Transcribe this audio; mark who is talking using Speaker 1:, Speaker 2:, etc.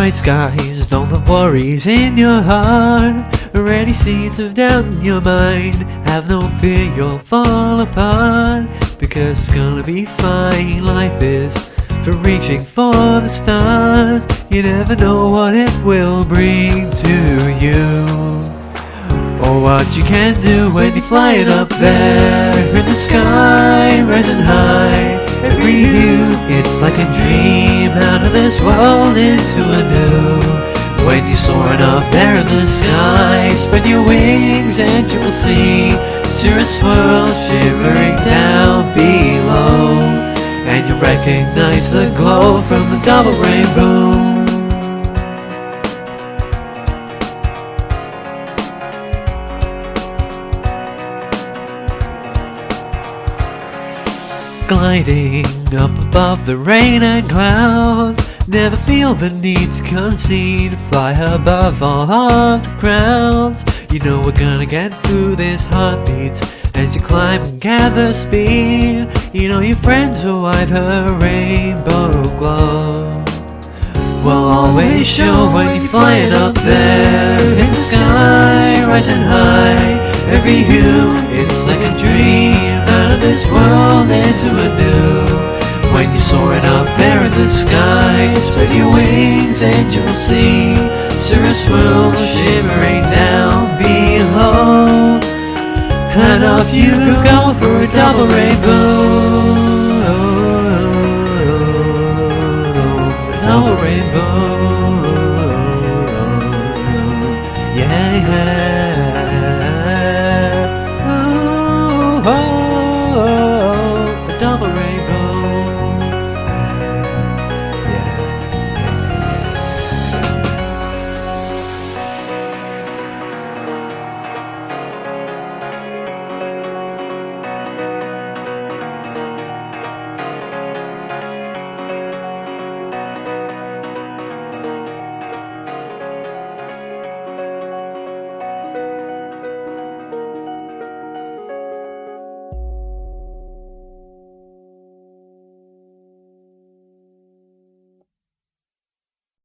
Speaker 1: bright skies, don't let worries in your heart or any seeds of doubt in your mind. Have no fear you'll fall apart, because it's gonna be fine. Life is for reaching for the stars. You never know what it will bring to you, or what you can do when you're flying up there in the sky, rising high. Every view, it's like a dream, out of this world into a new. When you're soaring up there in the sky, spread your wings and you will see Cirrus world shimmering down below, and you recognize the glow from the double rainbow. Gliding up above the rain and clouds, never feel the need to concede. Fly above all of the crowds. You know we're gonna get through this heartbeats as you climb and gather speed. You know your friends will ride the rainbow glow. Will always show when you're flying up there in the sky, rising high. Every hue, it's like a dream, out of this world into a new. When you're soaring up there in the sky, spread your wings and you will see Cirrus world shimmering down below, and off you go for a double rainbow.